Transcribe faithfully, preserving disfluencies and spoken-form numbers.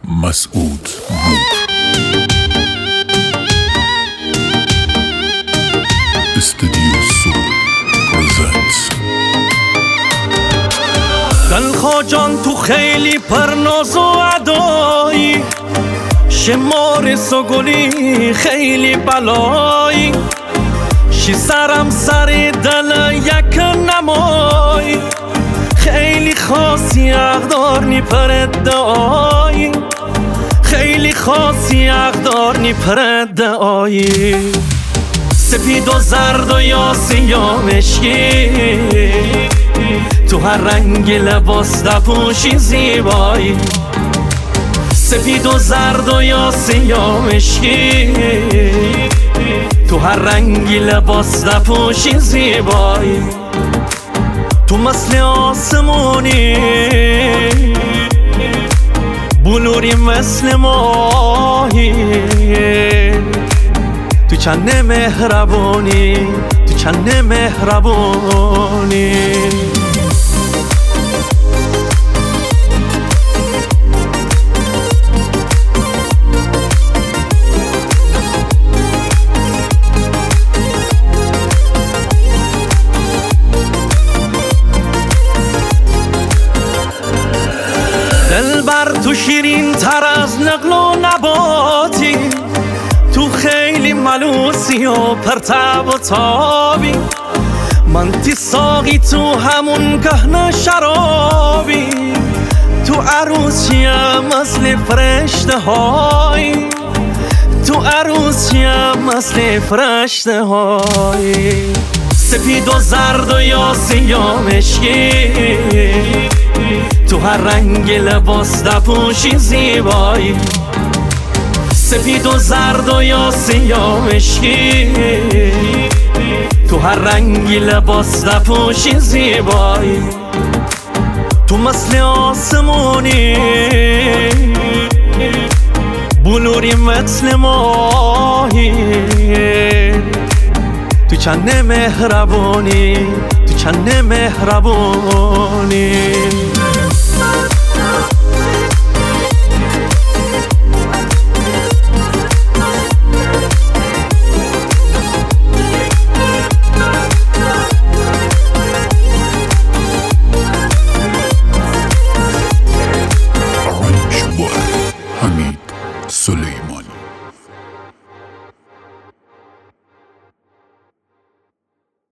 مسعود نور استودیو سول پرزنتس. دلخوا جان تو خیلی پرناز و ادایی، شمار سگلی خیلی بلایی، شی سرم سر دل یک نمایی، خیلی خاصی اقدار نی پردایی، خیلی خاصی اقدار نی پردایی، سپید و زرد و یا سیاه مشکی، تو هر رنگ لباس دپوشی زیبایی، سپید و زرد و یا سیاه مشکی، تو هر رنگی لباس دپوشی زیبایی، تو مثل آسمونی بلوری مثل ماهی، تو چند مهربونی، تو چند مهربونی. دلبر تو شیرین تر از نقل و نباتی، تو خیلی ملوسی و پرتب و تابی، من تی ساقی تو همون کهنه شرابی، تو عروسیم مثل فرشته های، تو عروسیم مثل فرشته های، سپید و زرد و یا سیاه مشکی، تو هر رنگ لباس دپوشی زیبایی، سپید و زرد و یا سیاه مشکی، تو هر رنگی لباس دپوشی زیبایی، تو مثل آسمونی بلوری مثل ماهی، تو چند مهربونی، تو چند مهربونی.